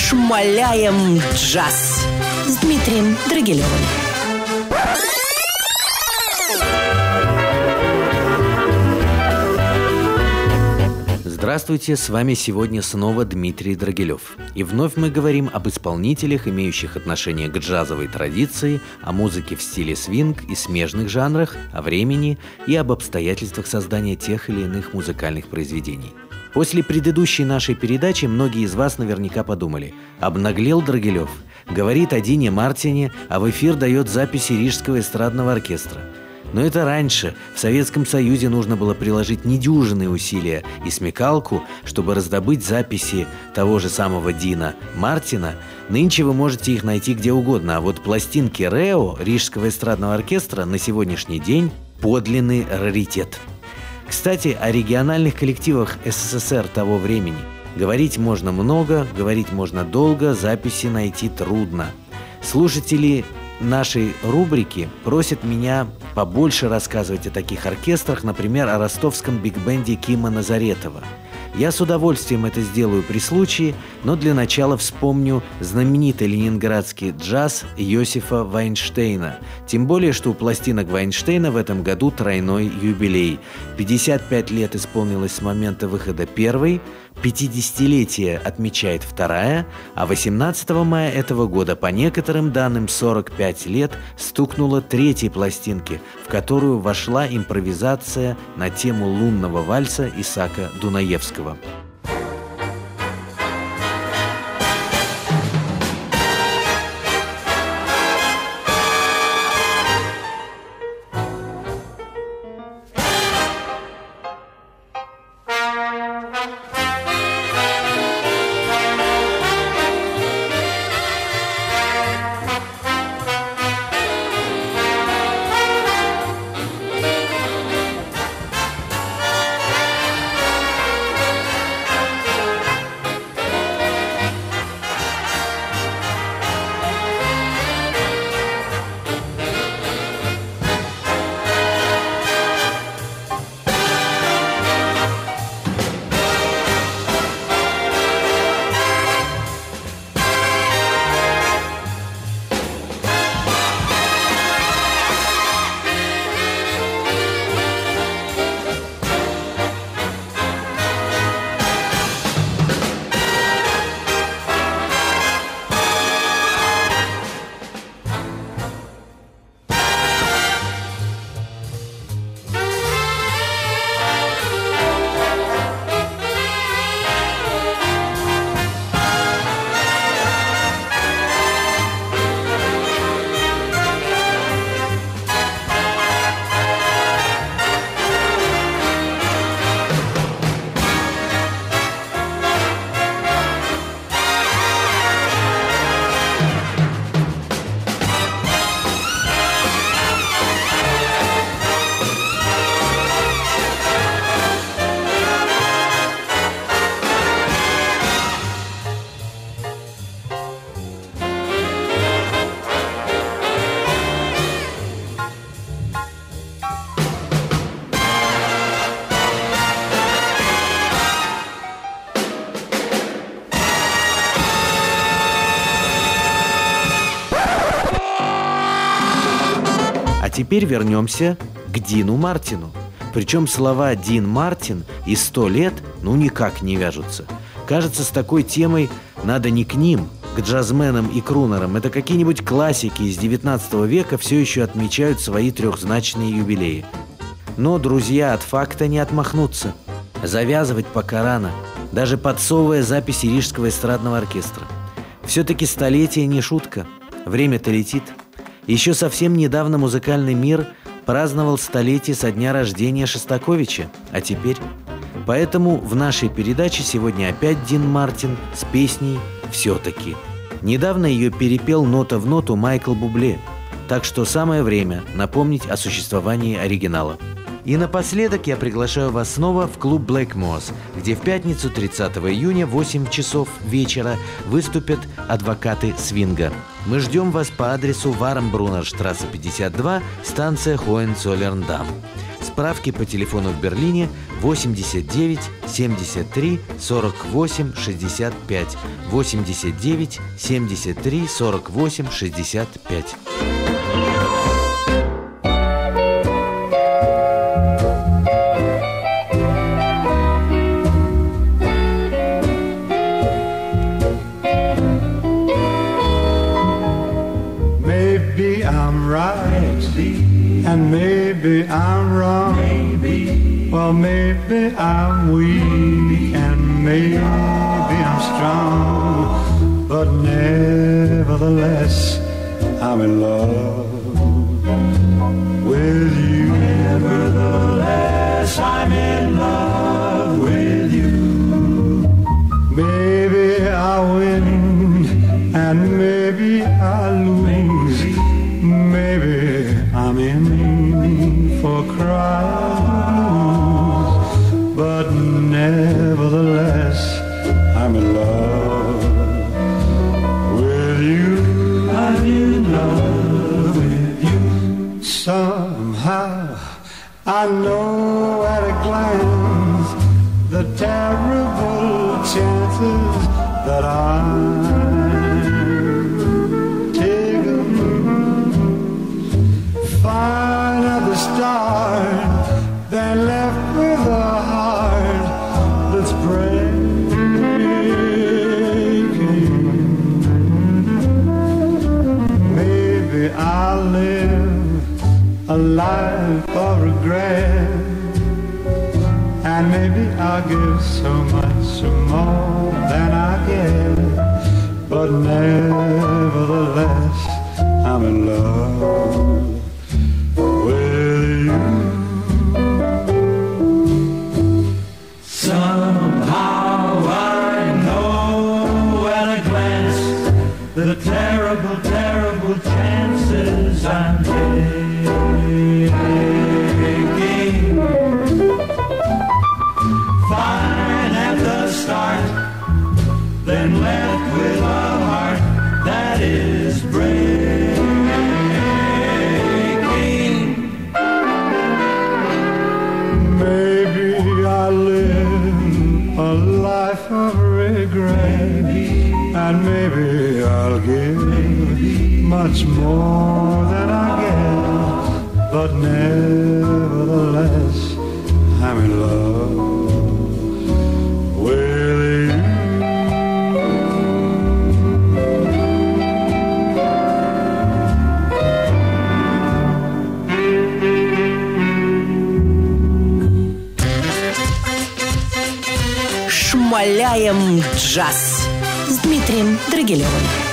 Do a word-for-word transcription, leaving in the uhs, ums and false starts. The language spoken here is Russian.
Шмаляем джаз с Дмитрием Драгилевым. Здравствуйте, с вами сегодня снова Дмитрий Драгилев. И вновь мы говорим об исполнителях, имеющих отношение к джазовой традиции, о музыке в стиле свинг и смежных жанрах, о времени и об обстоятельствах создания тех или иных музыкальных произведений. После предыдущей нашей передачи многие из вас наверняка подумали: обнаглел Драгилев, говорит о Дине Мартине, а в эфир дает записи Рижского эстрадного оркестра. Но это раньше. В Советском Союзе нужно было приложить недюжинные усилия и смекалку, чтобы раздобыть записи того же самого Дина Мартина. Нынче вы можете их найти где угодно, а вот пластинки РЭО, Рижского эстрадного оркестра, на сегодняшний день подлинный раритет. Кстати, о региональных коллективах СССР того времени. Говорить можно много, говорить можно долго, записи найти трудно. Слушатели нашей рубрики просят меня побольше рассказывать о таких оркестрах, например, о ростовском биг-бенде Кима Назаретова. Я с удовольствием это сделаю при случае, но для начала вспомню знаменитый ленинградский джаз Йосифа Вайнштейна. Тем более, что у пластинок Вайнштейна в этом году тройной юбилей. пятьдесят пять лет исполнилось с момента выхода первой, пятидесятилетие отмечает вторая, а восемнадцатого мая этого года, по некоторым данным, сорок пять лет стукнуло третьей пластинки, в которую вошла импровизация на тему лунного вальса Исаака Дунаевского. Теперь вернемся к Дину Мартину. Причем слова «Дин Мартин» и «сто лет» ну никак не вяжутся. Кажется, с такой темой надо не к ним, к джазменам и крунерам. Это какие-нибудь классики из девятнадцатого века все еще отмечают свои трехзначные юбилеи. Но, друзья, от факта не отмахнуться. Завязывать пока рано, даже подсовывая записи Рижского эстрадного оркестра. Все-таки столетие не шутка, время-то летит. Еще совсем недавно музыкальный мир праздновал столетие со дня рождения Шостаковича, а теперь... Поэтому в нашей передаче сегодня опять Дин Мартин с песней «Все-таки». Недавно ее перепел нота в ноту Майкл Бубле, так что самое время напомнить о существовании оригинала. И напоследок я приглашаю вас снова в клуб Блэкморс, где в пятницу тридцатого июня в восемь часов вечера выступят адвокаты свинга. Мы ждем вас по адресу Вармбруннерштрассе пятьдесят два, станция Хоенцоллерн-Дам. С Справки по телефону в Берлине восемьдесят девять семьдесят три сорок восемь шестьдесят пять. восемьдесят девять семьдесят три сорок восемь шестьдесят пять. Maybe I'm right, and maybe I'm wrong. Maybe. Well, maybe I'm weak, and maybe I'm strong. But nevertheless, I'm in love with you. Nevertheless, I'm in love with you. Maybe I win, and maybe I lose. Maybe I'm in for crying blues, but nevertheless, I'm in love with you. I'm in love with you. Somehow I know at a glance the terrible chances that I'm fine at the start, then left with a heart that's breaking. Maybe I'll live a life of regret, and maybe I'll give so much more than I get, but nevertheless, I'm in love with you. Somehow I know at a glance the terrible, terrible chances I'm taking. Fine at the start, then left with a heart that is breaking. Maybe I live a life of regret, and maybe I'll give much more than I get, but nevertheless, I'm in love with you. Шмаляем джаз с Дмитрием Драгилевым.